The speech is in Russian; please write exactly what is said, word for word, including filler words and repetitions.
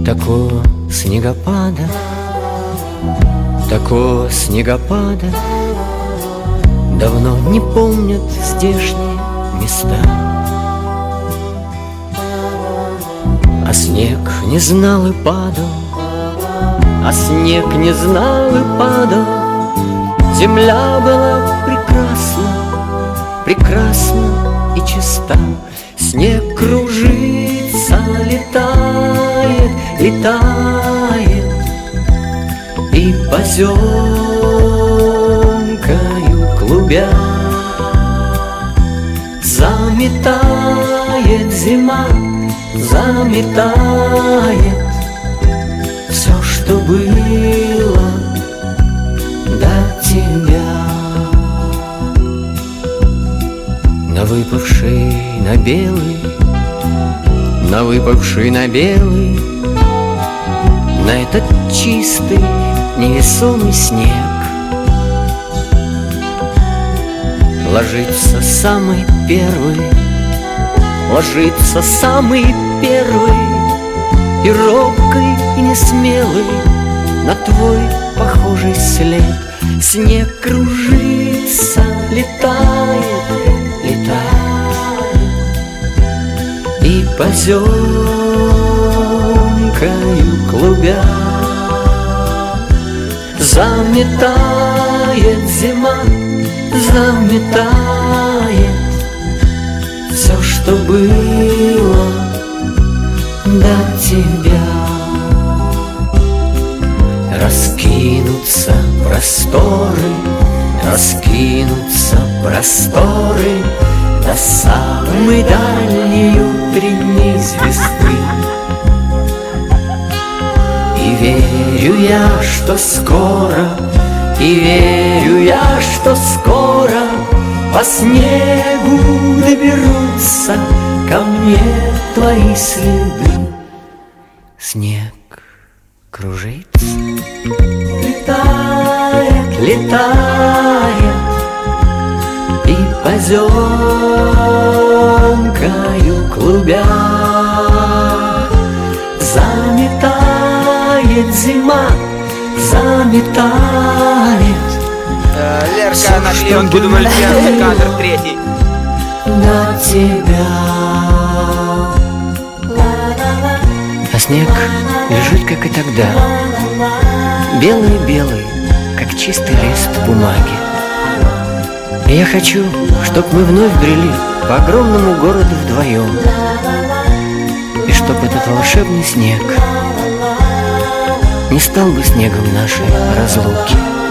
Такого снегопада, такого снегопада давно не помнят здешние места. А снег не знал и падал, а снег не знал и падал. Земля была прекрасна, прекрасна и чиста. Снег кружится, летает, летает, и поземкою клубя заметает зима, заметает все, что было до тебя. На выпавший на белый, на выпавший на белый, на этот чистый невесомый снег ложится самый первый, ложится самый первый, и робкий, и несмелый на твой похожий след. Снег кружится, летает, летает, и поземкою клубя заметает зима, заметает все, что было до тебя. Раскинутся просторы, раскинутся просторы до самой дальней утренней звезды. И верю я, что скоро, и верю я, что скоро по снегу доберутся ко мне твои следы. Снег кружится, летает, летает, и поземкою клубя заметает зима, заметает. Лерка на клеенке думали, кадр третий. На тебя. А снег лежит, как и тогда, белый-белый, как чистый лист бумаги. И я хочу, чтоб мы вновь брели по огромному городу вдвоем, и чтоб этот волшебный снег не стал бы снегом нашей разлуки.